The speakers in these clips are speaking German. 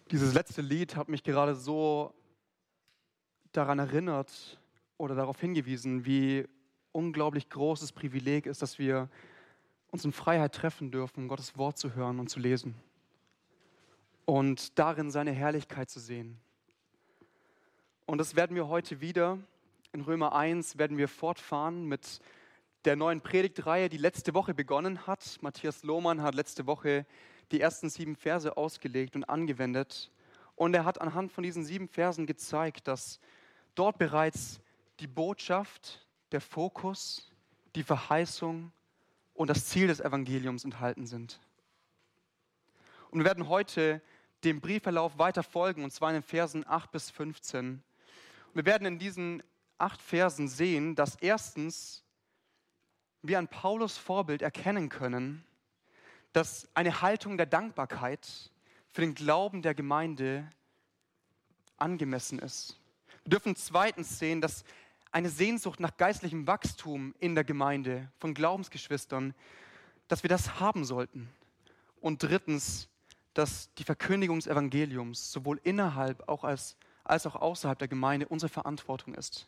Dieses letzte Lied hat mich gerade so daran erinnert oder darauf hingewiesen, wie unglaublich großes Privileg ist, dass wir uns in Freiheit treffen dürfen, Gottes Wort zu hören und zu lesen und darin seine Herrlichkeit zu sehen. Und das werden wir heute wieder. In Römer 1 werden wir fortfahren mit der neuen Predigtreihe, die letzte Woche begonnen hat. Matthias Lohmann hat letzte Woche die ersten 7 Verse ausgelegt und angewendet. Und er hat anhand von diesen 7 Versen gezeigt, dass dort bereits die Botschaft, der Fokus, die Verheißung und das Ziel des Evangeliums enthalten sind. Und wir werden heute dem Briefverlauf weiter folgen, und zwar in den Versen 8 bis 15. Und wir werden in diesen 8 Versen sehen, dass erstens wir an Paulus Vorbild erkennen können, dass eine Haltung der Dankbarkeit für den Glauben der Gemeinde angemessen ist. Wir dürfen zweitens sehen, dass eine Sehnsucht nach geistlichem Wachstum in der Gemeinde von Glaubensgeschwistern, dass wir das haben sollten. Und drittens, dass die Verkündigung des Evangeliums sowohl innerhalb als auch außerhalb der Gemeinde unsere Verantwortung ist.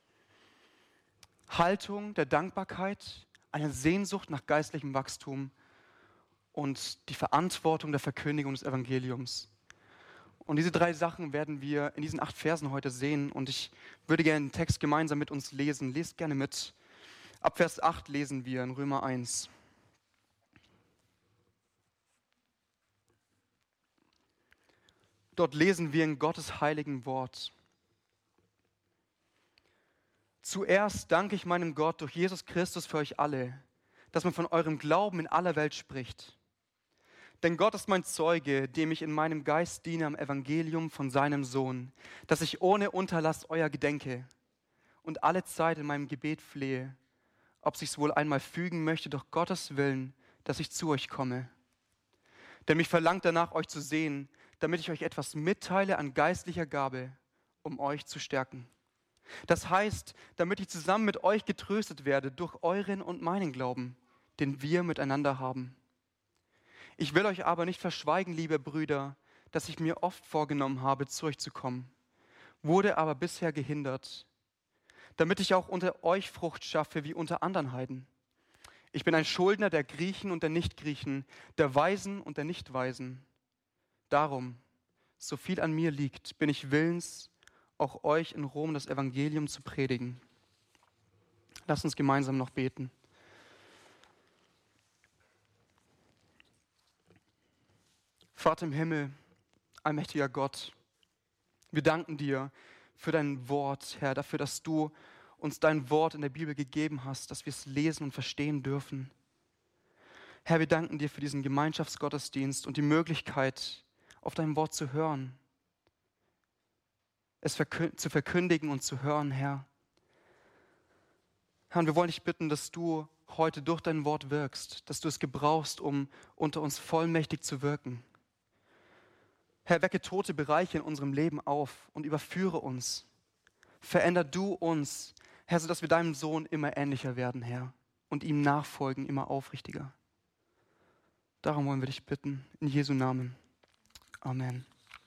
Haltung der Dankbarkeit, eine Sehnsucht nach geistlichem Wachstum und die Verantwortung der Verkündigung des Evangeliums. Und diese 3 Sachen werden wir in diesen 8 Versen heute sehen. Und ich würde gerne den Text gemeinsam mit uns lesen. Lest gerne mit. Ab Vers 8 lesen wir in Römer 1. Dort lesen wir in Gottes heiligen Wort. Zuerst danke ich meinem Gott durch Jesus Christus für euch alle, dass man von eurem Glauben in aller Welt spricht. Denn Gott ist mein Zeuge, dem ich in meinem Geist diene am Evangelium von seinem Sohn, dass ich ohne Unterlass euer gedenke und alle Zeit in meinem Gebet flehe, ob sich's wohl einmal fügen möchte durch Gottes Willen, dass ich zu euch komme. Denn mich verlangt danach, euch zu sehen, damit ich euch etwas mitteile an geistlicher Gabe, um euch zu stärken. Das heißt, damit ich zusammen mit euch getröstet werde durch euren und meinen Glauben, den wir miteinander haben. Ich will euch aber nicht verschweigen, liebe Brüder, dass ich mir oft vorgenommen habe, zu euch zu kommen, wurde aber bisher gehindert, damit ich auch unter euch Frucht schaffe wie unter anderen Heiden. Ich bin ein Schuldner der Griechen und der Nichtgriechen, der Weisen und der Nichtweisen. Darum, so viel an mir liegt, bin ich willens, auch euch in Rom das Evangelium zu predigen. Lasst uns gemeinsam noch beten. Vater im Himmel, allmächtiger Gott, wir danken dir für dein Wort, Herr, dafür, dass du uns dein Wort in der Bibel gegeben hast, dass wir es lesen und verstehen dürfen. Herr, wir danken dir für diesen Gemeinschaftsgottesdienst und die Möglichkeit, auf dein Wort zu hören, es zu verkündigen und zu hören, Herr. Herr, und wir wollen dich bitten, dass du heute durch dein Wort wirkst, dass du es gebrauchst, um unter uns vollmächtig zu wirken. Herr, wecke tote Bereiche in unserem Leben auf und überführe uns. Veränder du uns, Herr, sodass wir deinem Sohn immer ähnlicher werden, Herr, und ihm nachfolgen, immer aufrichtiger. Darum wollen wir dich bitten, in Jesu Namen. Amen.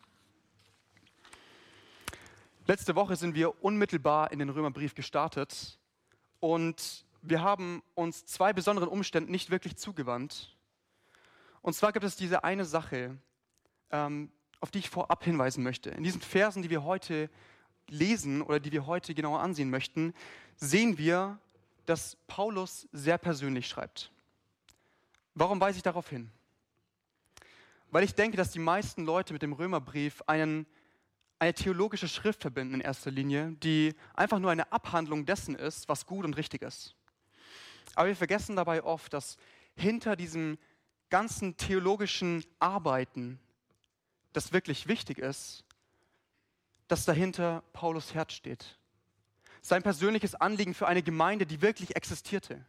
Letzte Woche sind wir unmittelbar in den Römerbrief gestartet und wir haben uns 2 besonderen Umständen nicht wirklich zugewandt. Und zwar gibt es diese eine Sache, auf die ich vorab hinweisen möchte. In diesen Versen, die wir heute lesen oder die wir heute genauer ansehen möchten, sehen wir, dass Paulus sehr persönlich schreibt. Warum weise ich darauf hin? Weil ich denke, dass die meisten Leute mit dem Römerbrief eine theologische Schrift verbinden in erster Linie, die einfach nur eine Abhandlung dessen ist, was gut und richtig ist. Aber wir vergessen dabei oft, dass hinter diesem ganzen theologischen Arbeiten, das wirklich wichtig ist, dass dahinter Paulus Herz steht. Sein persönliches Anliegen für eine Gemeinde, die wirklich existierte.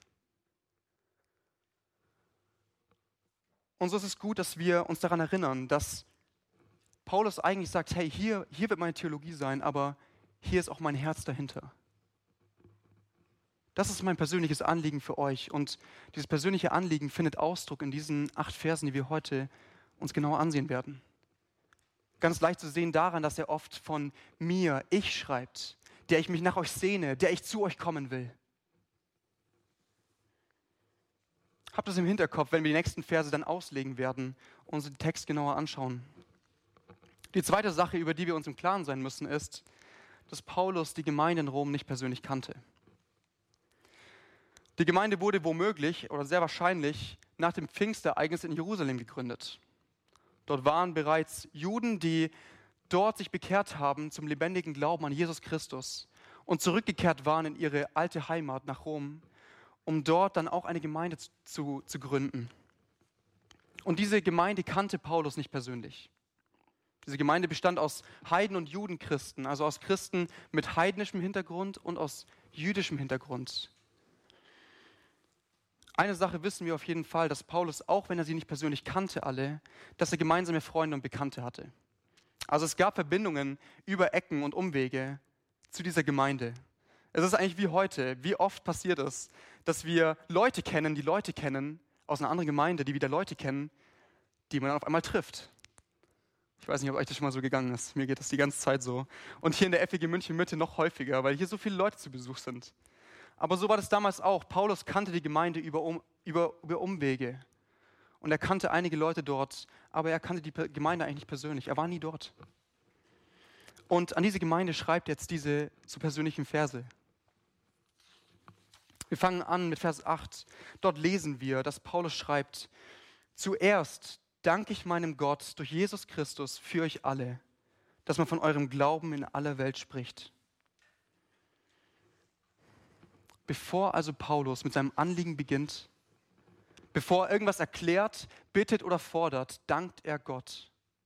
Und so ist es gut, dass wir uns daran erinnern, dass Paulus eigentlich sagt, hey, hier wird meine Theologie sein, aber hier ist auch mein Herz dahinter. Das ist mein persönliches Anliegen für euch. Und dieses persönliche Anliegen findet Ausdruck in diesen 8 Versen, die wir heute uns genauer ansehen werden. Ganz leicht zu sehen daran, dass er oft von mir, ich schreibt, der ich mich nach euch sehne, der ich zu euch kommen will. Habt das im Hinterkopf, wenn wir die nächsten Verse dann auslegen werden und uns den Text genauer anschauen. Die zweite Sache, über die wir uns im Klaren sein müssen, ist, dass Paulus die Gemeinde in Rom nicht persönlich kannte. Die Gemeinde wurde womöglich oder sehr wahrscheinlich nach dem Pfingstereignis in Jerusalem gegründet. Dort waren bereits Juden, die dort sich bekehrt haben zum lebendigen Glauben an Jesus Christus und zurückgekehrt waren in ihre alte Heimat nach Rom, um dort dann auch eine Gemeinde zu gründen. Und diese Gemeinde kannte Paulus nicht persönlich. Diese Gemeinde bestand aus Heiden- und Judenchristen, also aus Christen mit heidnischem Hintergrund und aus jüdischem Hintergrund. Eine Sache wissen wir auf jeden Fall, dass Paulus, auch wenn er sie nicht persönlich kannte alle, dass er gemeinsame Freunde und Bekannte hatte. Also es gab Verbindungen über Ecken und Umwege zu dieser Gemeinde. Es ist eigentlich wie heute. Wie oft passiert es, dass wir Leute kennen, die Leute kennen, aus einer anderen Gemeinde, die wieder Leute kennen, die man dann auf einmal trifft. Ich weiß nicht, ob euch das schon mal so gegangen ist. Mir geht das die ganze Zeit so. Und hier in der FEG München Mitte noch häufiger, weil hier so viele Leute zu Besuch sind. Aber so war das damals auch. Paulus kannte die Gemeinde über Umwege. Und er kannte einige Leute dort, aber er kannte die Gemeinde eigentlich nicht persönlich. Er war nie dort. Und an diese Gemeinde schreibt jetzt diese so persönlichen Verse. Wir fangen an mit Vers 8. Dort lesen wir, dass Paulus schreibt: Zuerst danke ich meinem Gott durch Jesus Christus für euch alle, dass man von eurem Glauben in aller Welt spricht. Bevor also Paulus mit seinem Anliegen beginnt, bevor er irgendwas erklärt, bittet oder fordert, dankt er Gott.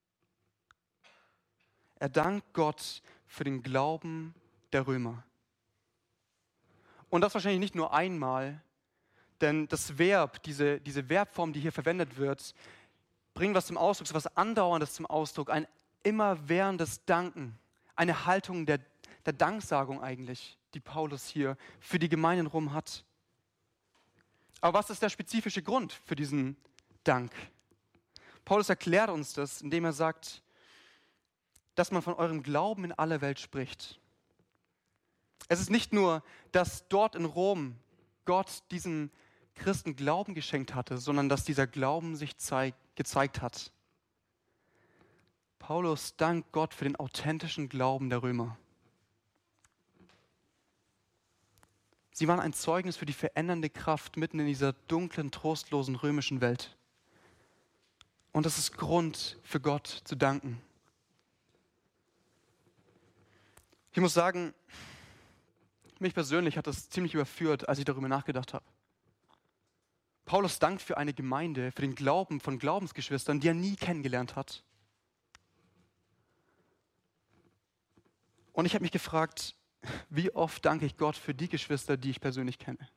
Er dankt Gott für den Glauben der Römer. Und das wahrscheinlich nicht nur einmal, denn das Verb, diese Verbform, die hier verwendet wird, bringt was zum Ausdruck, so was Andauerndes zum Ausdruck, ein immerwährendes Danken, eine Haltung der Danksagung eigentlich, die Paulus hier für die Gemeinde in Rom hat. Aber was ist der spezifische Grund für diesen Dank? Paulus erklärt uns das, indem er sagt, dass man von eurem Glauben in aller Welt spricht. Es ist nicht nur, dass dort in Rom Gott diesen Christen Glauben geschenkt hatte, sondern dass dieser Glauben sich gezeigt hat. Paulus dankt Gott für den authentischen Glauben der Römer. Sie waren ein Zeugnis für die verändernde Kraft mitten in dieser dunklen, trostlosen römischen Welt. Und das ist Grund für Gott zu danken. Ich muss sagen, mich persönlich hat das ziemlich überführt, als ich darüber nachgedacht habe. Paulus dankt für eine Gemeinde, für den Glauben von Glaubensgeschwistern, die er nie kennengelernt hat. Und ich habe mich gefragt, wie oft danke ich Gott für die Geschwister, die ich persönlich kenne,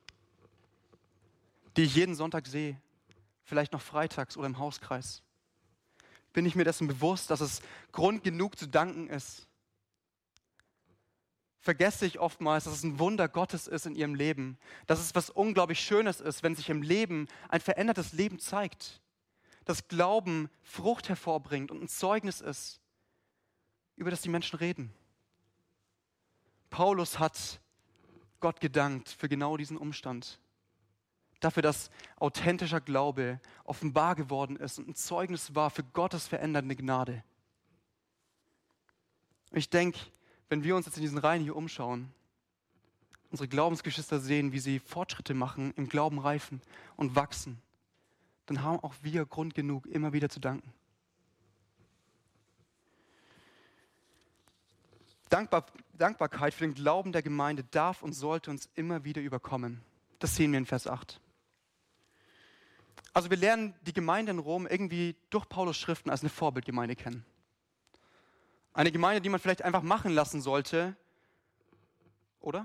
die ich jeden Sonntag sehe, vielleicht noch freitags oder im Hauskreis. Bin ich mir dessen bewusst, dass es Grund genug zu danken ist? Vergesse ich oftmals, dass es ein Wunder Gottes ist in ihrem Leben, dass es was unglaublich Schönes ist, wenn sich im Leben ein verändertes Leben zeigt, dass Glauben Frucht hervorbringt und ein Zeugnis ist, über das die Menschen reden. Paulus hat Gott gedankt für genau diesen Umstand. Dafür, dass authentischer Glaube offenbar geworden ist und ein Zeugnis war für Gottes verändernde Gnade. Ich denke, wenn wir uns jetzt in diesen Reihen hier umschauen, unsere Glaubensgeschwister sehen, wie sie Fortschritte machen, im Glauben reifen und wachsen, dann haben auch wir Grund genug, immer wieder zu danken. Dankbarkeit für den Glauben der Gemeinde darf und sollte uns immer wieder überkommen. Das sehen wir in Vers 8. Also wir lernen die Gemeinde in Rom irgendwie durch Paulus Schriften als eine Vorbildgemeinde kennen. Eine Gemeinde, die man vielleicht einfach machen lassen sollte, oder?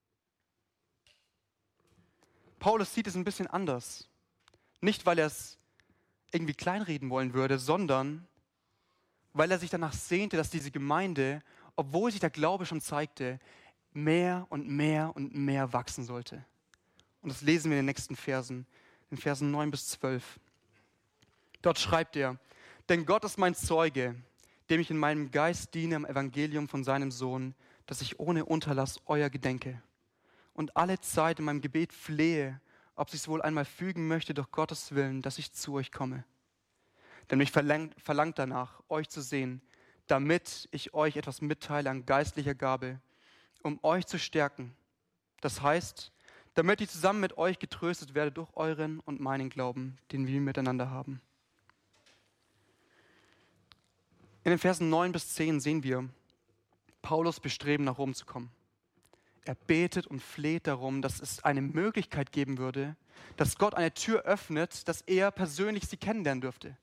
Paulus sieht es ein bisschen anders. Nicht, weil er es irgendwie kleinreden wollen würde, sondern weil er sich danach sehnte, dass diese Gemeinde, obwohl sich der Glaube schon zeigte, mehr und mehr und mehr wachsen sollte. Und das lesen wir in den nächsten Versen, in Versen 9 bis 12. Dort schreibt er: Denn Gott ist mein Zeuge, dem ich in meinem Geist diene am Evangelium von seinem Sohn, dass ich ohne Unterlass euer gedenke und alle Zeit in meinem Gebet flehe, ob sich's wohl einmal fügen möchte durch Gottes Willen, dass ich zu euch komme. Denn mich verlangt danach, euch zu sehen, damit ich euch etwas mitteile an geistlicher Gabe, um euch zu stärken. Das heißt, damit ich zusammen mit euch getröstet werde durch euren und meinen Glauben, den wir miteinander haben. In den Versen 9 bis 10 sehen wir Paulus Bestreben, nach Rom zu kommen. Er betet und fleht darum, dass es eine Möglichkeit geben würde, dass Gott eine Tür öffnet, dass er persönlich sie kennenlernen dürfte.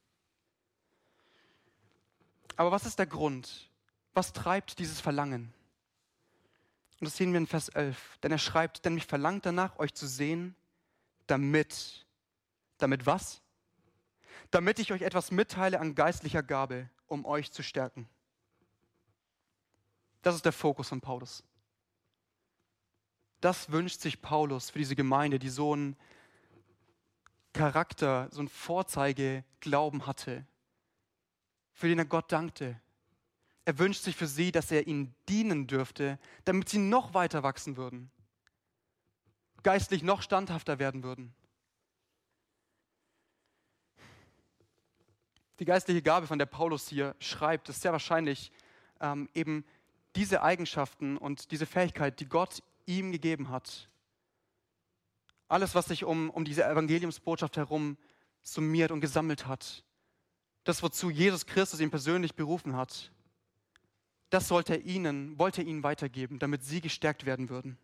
Aber was ist der Grund? Was treibt dieses Verlangen? Und das sehen wir in Vers 11. Denn er schreibt, denn mich verlangt danach, euch zu sehen, damit was? Damit ich euch etwas mitteile an geistlicher Gabe, um euch zu stärken. Das ist der Fokus von Paulus. Das wünscht sich Paulus für diese Gemeinde, die so einen Charakter, so einen Vorzeigeglauben hatte, für den er Gott dankte. Er wünscht sich für sie, dass er ihnen dienen dürfte, damit sie noch weiter wachsen würden, geistlich noch standhafter werden würden. Die geistliche Gabe, von der Paulus hier schreibt, ist sehr wahrscheinlich eben diese Eigenschaften und diese Fähigkeit, die Gott ihm gegeben hat. Alles, was sich um diese Evangeliumsbotschaft herum summiert und gesammelt hat. Das, wozu Jesus Christus ihn persönlich berufen hat. Das wollte er ihnen weitergeben, damit sie gestärkt werden würden.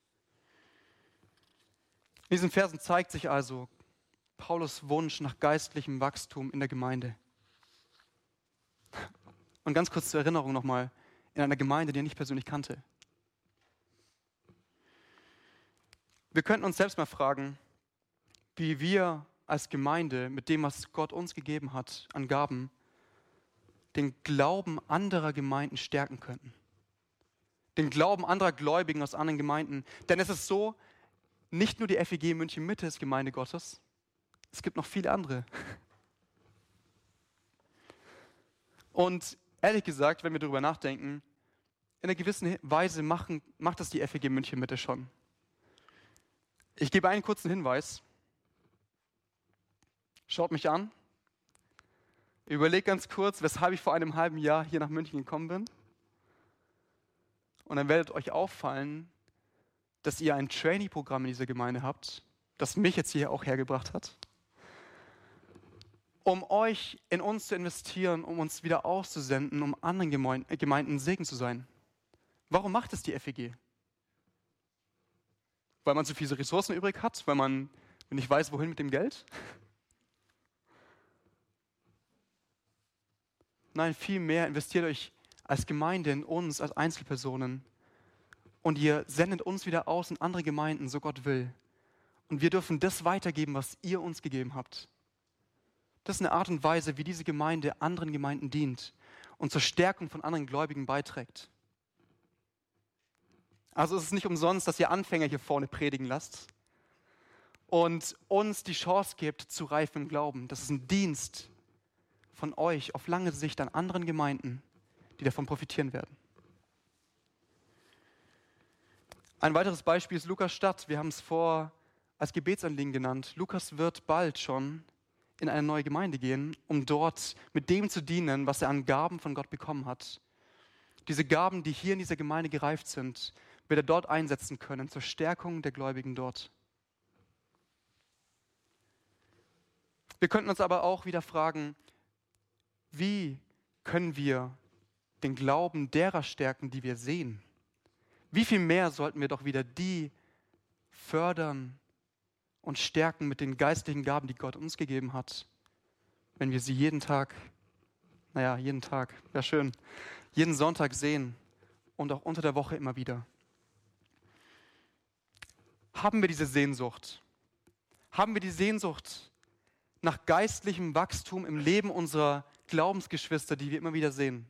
In diesen Versen zeigt sich also Paulus' Wunsch nach geistlichem Wachstum in der Gemeinde. Und ganz kurz zur Erinnerung nochmal, in einer Gemeinde, die er nicht persönlich kannte. Wir könnten uns selbst mal fragen, wie wir als Gemeinde mit dem, was Gott uns gegeben hat an Gaben, den Glauben anderer Gemeinden stärken könnten. Den Glauben anderer Gläubigen aus anderen Gemeinden. Denn es ist so, nicht nur die FEG München Mitte ist Gemeinde Gottes, es gibt noch viele andere. Und ehrlich gesagt, wenn wir darüber nachdenken, in einer gewissen Weise macht das die FEG München Mitte schon. Ich gebe einen kurzen Hinweis. Schaut mich an. Überlegt ganz kurz, weshalb ich vor einem halben Jahr hier nach München gekommen bin. Und dann werdet euch auffallen, dass ihr ein Trainee-Programm in dieser Gemeinde habt, das mich jetzt hier auch hergebracht hat, um euch in uns zu investieren, um uns wieder auszusenden, um anderen Gemeinden Segen zu sein. Warum macht es die FEG? Weil man so viele Ressourcen übrig hat? Weil man nicht weiß, wohin mit dem Geld? Nein, vielmehr investiert euch als Gemeinde in uns, als Einzelpersonen. Und ihr sendet uns wieder aus in andere Gemeinden, so Gott will. Und wir dürfen das weitergeben, was ihr uns gegeben habt. Das ist eine Art und Weise, wie diese Gemeinde anderen Gemeinden dient und zur Stärkung von anderen Gläubigen beiträgt. Also es ist nicht umsonst, dass ihr Anfänger hier vorne predigen lasst und uns die Chance gibt, zu reifen im Glauben. Das ist ein Dienst von euch auf lange Sicht an anderen Gemeinden, die davon profitieren werden. Ein weiteres Beispiel ist Lukas Stadt. Wir haben es als Gebetsanliegen genannt. Lukas wird bald schon in eine neue Gemeinde gehen, um dort mit dem zu dienen, was er an Gaben von Gott bekommen hat. Diese Gaben, die hier in dieser Gemeinde gereift sind, wird er dort einsetzen können zur Stärkung der Gläubigen dort. Wir könnten uns aber auch wieder fragen, wie können wir den Glauben derer stärken, die wir sehen? Wie viel mehr sollten wir doch wieder die fördern und stärken mit den geistlichen Gaben, die Gott uns gegeben hat, wenn wir sie jeden Sonntag sehen und auch unter der Woche immer wieder. Haben wir diese Sehnsucht? Haben wir die Sehnsucht nach geistlichem Wachstum im Leben unserer Glaubensgeschwister, die wir immer wieder sehen?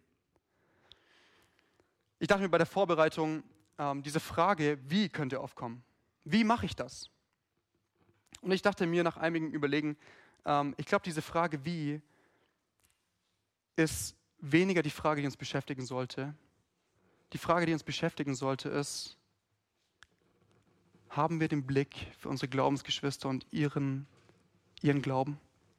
Ich dachte mir bei der Vorbereitung, diese Frage, wie könnte aufkommen? Wie mache ich das? Und ich dachte mir nach einigem Überlegen, ich glaube, diese Frage, wie, ist weniger die Frage, die uns beschäftigen sollte. Die Frage, die uns beschäftigen sollte, ist, haben wir den Blick für unsere Glaubensgeschwister und ihren Glauben?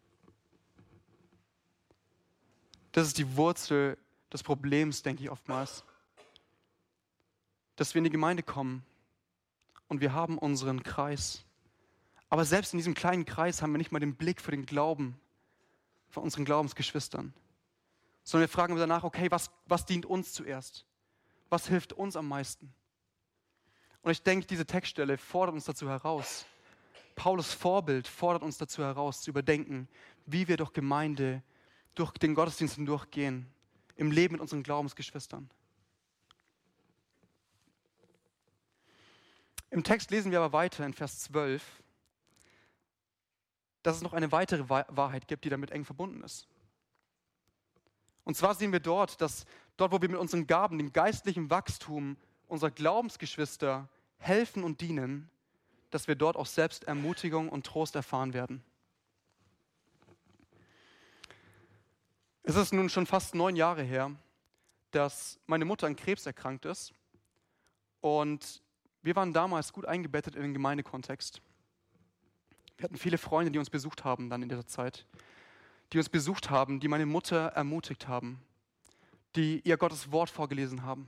Das ist die Wurzel des Problems, denke ich oftmals. Dass wir in die Gemeinde kommen und wir haben unseren Kreis. Aber selbst in diesem kleinen Kreis haben wir nicht mal den Blick für den Glauben von unseren Glaubensgeschwistern. Sondern wir fragen danach, okay, was dient uns zuerst? Was hilft uns am meisten? Und ich denke, diese Textstelle fordert uns dazu heraus. Paulus Vorbild fordert uns dazu heraus, zu überdenken, wie wir durch Gemeinde, durch den Gottesdienst hindurchgehen, im Leben mit unseren Glaubensgeschwistern. Im Text lesen wir aber weiter in Vers 12, dass es noch eine weitere Wahrheit gibt, die damit eng verbunden ist. Und zwar sehen wir dort, dass dort, wo wir mit unseren Gaben, dem geistlichen Wachstum unserer Glaubensgeschwister helfen und dienen, dass wir dort auch selbst Ermutigung und Trost erfahren werden. Es ist nun schon fast 9 Jahre her, dass meine Mutter an Krebs erkrankt ist. Und wir waren damals gut eingebettet in den Gemeindekontext. Wir hatten viele Freunde, die uns besucht haben dann in dieser Zeit. Die uns besucht haben, die meine Mutter ermutigt haben, die ihr Gottes Wort vorgelesen haben,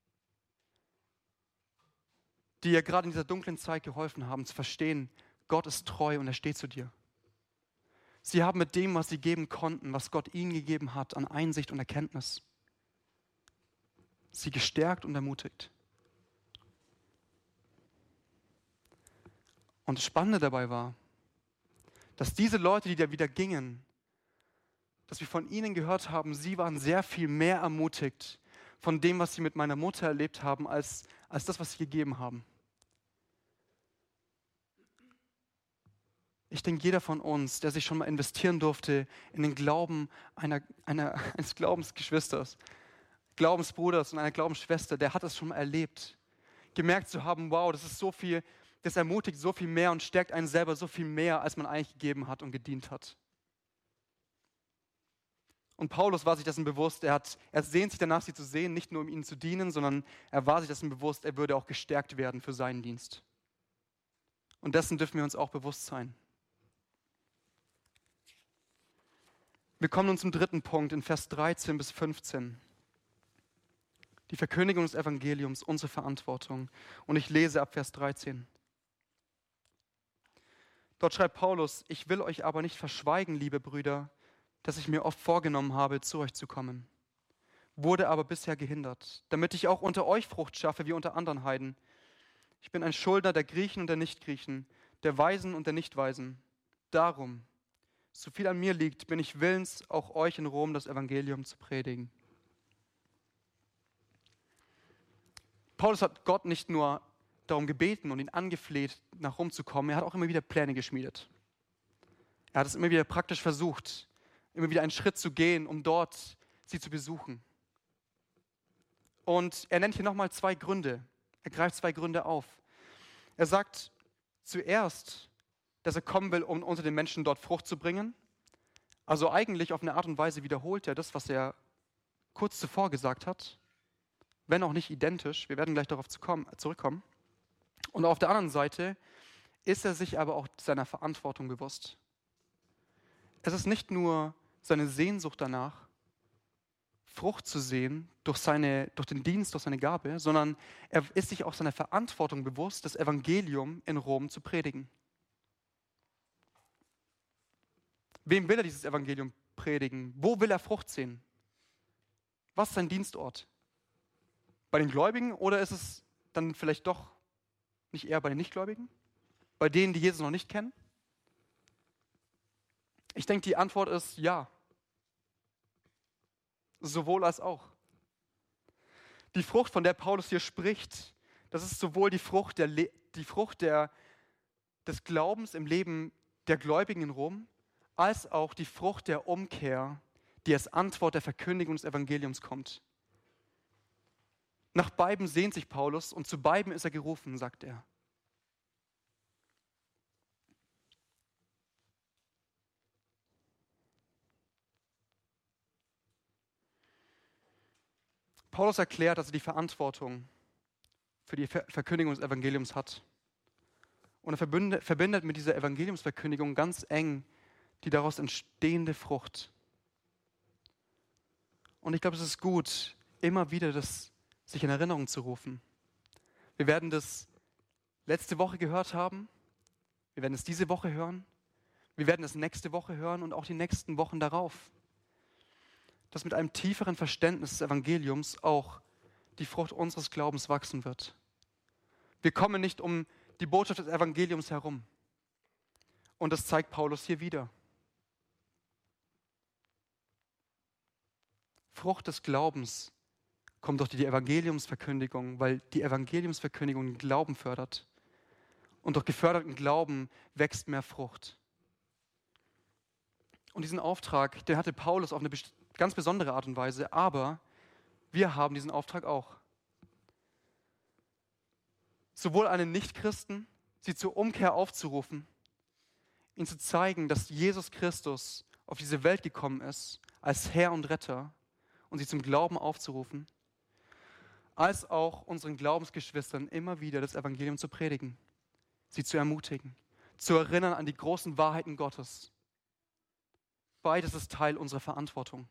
die ihr gerade in dieser dunklen Zeit geholfen haben, zu verstehen, Gott ist treu und er steht zu dir. Sie haben mit dem, was sie geben konnten, was Gott ihnen gegeben hat, an Einsicht und Erkenntnis, sie gestärkt und ermutigt. Und das Spannende dabei war, dass diese Leute, die da wieder gingen, dass wir von ihnen gehört haben, sie waren sehr viel mehr ermutigt von dem, was sie mit meiner Mutter erlebt haben, als das, was sie gegeben haben. Ich denke, jeder von uns, der sich schon mal investieren durfte in den Glauben eines Glaubensgeschwisters, Glaubensbruders und einer Glaubensschwester, der hat das schon mal erlebt. Gemerkt zu haben, wow, das ist so viel, das ermutigt so viel mehr und stärkt einen selber so viel mehr, als man eigentlich gegeben hat und gedient hat. Und Paulus war sich dessen bewusst, er sehnt sich danach, sie zu sehen, nicht nur um ihnen zu dienen, sondern er war sich dessen bewusst, er würde auch gestärkt werden für seinen Dienst. Und dessen dürfen wir uns auch bewusst sein. Wir kommen nun zum dritten Punkt in Vers 13 bis 15. Die Verkündigung des Evangeliums, unsere Verantwortung. Und ich lese ab Vers 13. Dort schreibt Paulus, ich will euch aber nicht verschweigen, liebe Brüder, dass ich mir oft vorgenommen habe, zu euch zu kommen. Wurde aber bisher gehindert, damit ich auch unter euch Frucht schaffe, wie unter anderen Heiden. Ich bin ein Schuldner der Griechen und der Nichtgriechen, der Weisen und der Nichtweisen. Darum, so viel an mir liegt, bin ich willens, auch euch in Rom das Evangelium zu predigen. Paulus hat Gott nicht nur darum gebeten und ihn angefleht, nach Rom zu kommen, er hat auch immer wieder Pläne geschmiedet. Er hat es immer wieder praktisch versucht, immer wieder einen Schritt zu gehen, um dort sie zu besuchen. Und er nennt hier nochmal 2 Gründe. Er greift 2 Gründe auf. Er sagt zuerst, dass er kommen will, um unter den Menschen dort Frucht zu bringen. Also eigentlich auf eine Art und Weise wiederholt er das, was er kurz zuvor gesagt hat, wenn auch nicht identisch. Wir werden gleich darauf zurückkommen. Und auf der anderen Seite ist er sich aber auch seiner Verantwortung bewusst. Es ist nicht nur seine Sehnsucht danach, Frucht zu sehen durch den Dienst, durch seine Gabe, sondern er ist sich auch seiner Verantwortung bewusst, das Evangelium in Rom zu predigen. Wem will er dieses Evangelium predigen? Wo will er Frucht sehen? Was ist sein Dienstort? Bei den Gläubigen oder ist es dann vielleicht doch nicht eher bei den Nichtgläubigen? Bei denen, die Jesus noch nicht kennen? Ich denke, die Antwort ist ja. Sowohl als auch. Die Frucht, von der Paulus hier spricht, das ist sowohl die Frucht des Glaubens im Leben der Gläubigen in Rom, als auch die Frucht der Umkehr, die als Antwort der Verkündigung des Evangeliums kommt. Nach beiden sehnt sich Paulus und zu beiden ist er gerufen, sagt er. Paulus erklärt, dass er die Verantwortung für die Verkündigung des Evangeliums hat. Und er verbindet mit dieser Evangeliumsverkündigung ganz eng die daraus entstehende Frucht. Und ich glaube, es ist gut, immer wieder das sich in Erinnerung zu rufen. Wir werden das letzte Woche gehört haben. Wir werden es diese Woche hören. Wir werden es nächste Woche hören und auch die nächsten Wochen darauf. Dass mit einem tieferen Verständnis des Evangeliums auch die Frucht unseres Glaubens wachsen wird. Wir kommen nicht um die Botschaft des Evangeliums herum. Und das zeigt Paulus hier wieder. Frucht des Glaubens kommt durch die Evangeliumsverkündigung, weil die Evangeliumsverkündigung den Glauben fördert. Und durch geförderten Glauben wächst mehr Frucht. Und diesen Auftrag, den hatte Paulus auf eine ganz besondere Art und Weise, aber wir haben diesen Auftrag auch. Sowohl einen Nichtchristen, sie zur Umkehr aufzurufen, ihnen zu zeigen, dass Jesus Christus auf diese Welt gekommen ist, als Herr und Retter, und sie zum Glauben aufzurufen, als auch unseren Glaubensgeschwistern immer wieder das Evangelium zu predigen, sie zu ermutigen, zu erinnern an die großen Wahrheiten Gottes. Beides ist Teil unserer Verantwortung.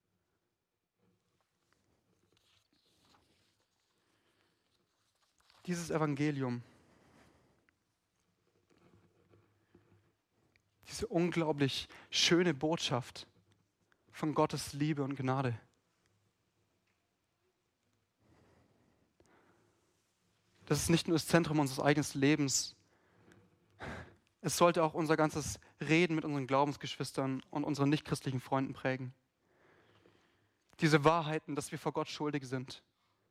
Dieses Evangelium, diese unglaublich schöne Botschaft von Gottes Liebe und Gnade, das ist nicht nur das Zentrum unseres eigenen Lebens. Es sollte auch unser ganzes Reden mit unseren Glaubensgeschwistern und unseren nichtchristlichen Freunden prägen. Diese Wahrheiten, dass wir vor Gott schuldig sind.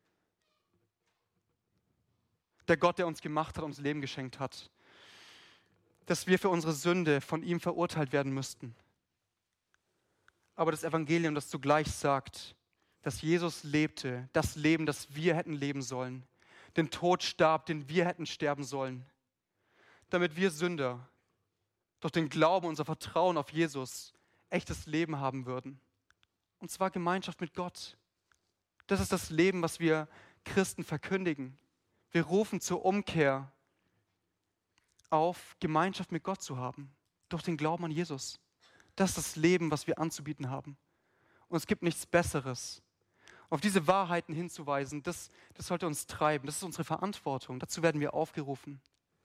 Der Gott, der uns gemacht hat, uns Leben geschenkt hat. Dass wir für unsere Sünde von ihm verurteilt werden müssten. Aber das Evangelium, das zugleich sagt, dass Jesus lebte, das Leben, das wir hätten leben sollen, den Tod starb, den wir hätten sterben sollen, damit wir Sünder durch den Glauben, unser Vertrauen auf Jesus echtes Leben haben würden. Und zwar Gemeinschaft mit Gott. Das ist das Leben, was wir Christen verkündigen. Wir rufen zur Umkehr auf, Gemeinschaft mit Gott zu haben, durch den Glauben an Jesus. Das ist das Leben, was wir anzubieten haben. Und es gibt nichts Besseres. Auf diese Wahrheiten hinzuweisen, das sollte uns treiben. Das ist unsere Verantwortung. Dazu werden wir aufgerufen.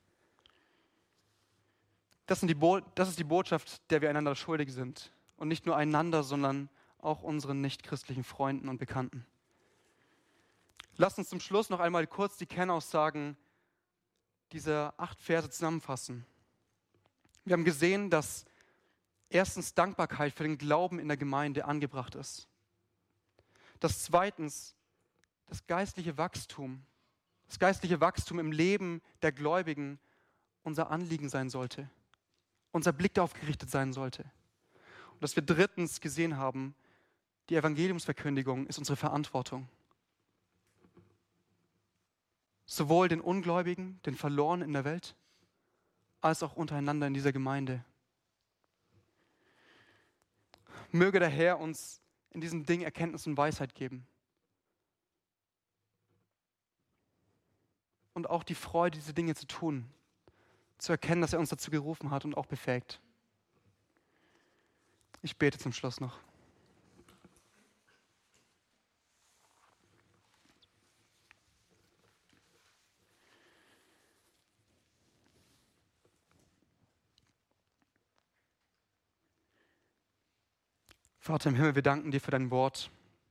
Das ist die Botschaft, der wir einander schuldig sind. Und nicht nur einander, sondern auch unseren nichtchristlichen Freunden und Bekannten. Lasst uns zum Schluss noch einmal kurz die Kernaussagen dieser 8 Verse zusammenfassen. Wir haben gesehen, dass erstens Dankbarkeit für den Glauben in der Gemeinde angebracht ist. Dass zweitens das geistliche Wachstum im Leben der Gläubigen unser Anliegen sein sollte, unser Blick darauf gerichtet sein sollte. Und dass wir drittens gesehen haben, die Evangeliumsverkündigung ist unsere Verantwortung. Sowohl den Ungläubigen, den Verlorenen in der Welt, als auch untereinander in dieser Gemeinde. Möge der Herr uns in diesem Ding Erkenntnis und Weisheit geben. Und auch die Freude, diese Dinge zu tun, zu erkennen, dass er uns dazu gerufen hat und auch befähigt. Ich bete zum Schluss noch. Vater im Himmel, wir danken dir für dein Wort.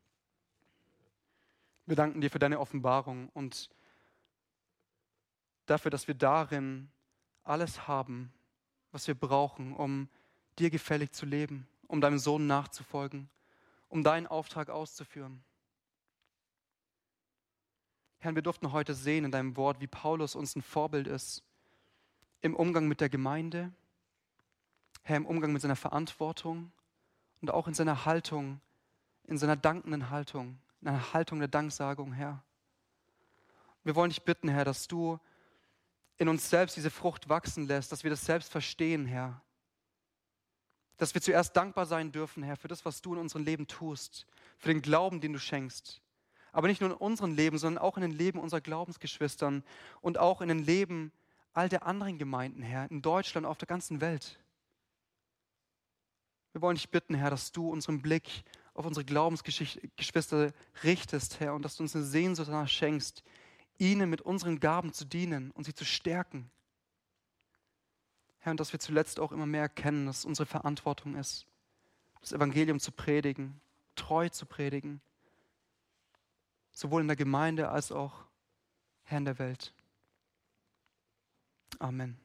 Wir danken dir für deine Offenbarung und dafür, dass wir darin alles haben, was wir brauchen, um dir gefällig zu leben, um deinem Sohn nachzufolgen, um deinen Auftrag auszuführen. Herr, wir durften heute sehen in deinem Wort, wie Paulus uns ein Vorbild ist im Umgang mit der Gemeinde, Herr, im Umgang mit seiner Verantwortung und auch in seiner Haltung, in seiner dankenden Haltung, in einer Haltung der Danksagung, Herr. Wir wollen dich bitten, Herr, dass du in uns selbst diese Frucht wachsen lässt, dass wir das selbst verstehen, Herr. Dass wir zuerst dankbar sein dürfen, Herr, für das, was du in unserem Leben tust, für den Glauben, den du schenkst, Aber nicht nur in unserem Leben, sondern auch in den Leben unserer Glaubensgeschwistern und auch in den Leben all der anderen Gemeinden, Herr, in Deutschland, auf der ganzen Welt. Wir wollen dich bitten, Herr, dass du unseren Blick auf unsere Glaubensgeschwister richtest, Herr, und dass du uns eine Sehnsucht danach schenkst, ihnen mit unseren Gaben zu dienen und sie zu stärken. Herr, und dass wir zuletzt auch immer mehr erkennen, dass es unsere Verantwortung ist, das Evangelium zu predigen, treu zu predigen, sowohl in der Gemeinde als auch, Herr, in der Welt. Amen.